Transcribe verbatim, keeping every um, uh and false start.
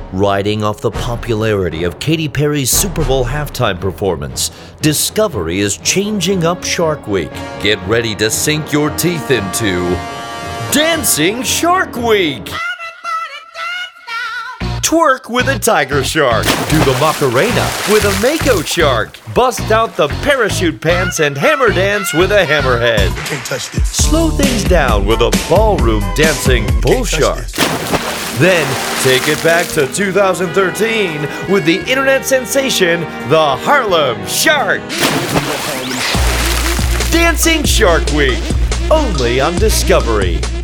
Riding off the popularity of Katy Perry's Super Bowl halftime performance, Discovery is changing up Shark Week. Get ready to sink your teeth into Dancing Shark Week! Twerk with a tiger shark. Do the Macarena with a Mako shark. Bust out the parachute pants and hammer dance with a hammerhead. Can't touch this. Slow things down with a ballroom dancing bull shark. Then take it back to two thousand thirteen with the internet sensation, the Harlem Shark. Dancing Shark Week, only on Discovery.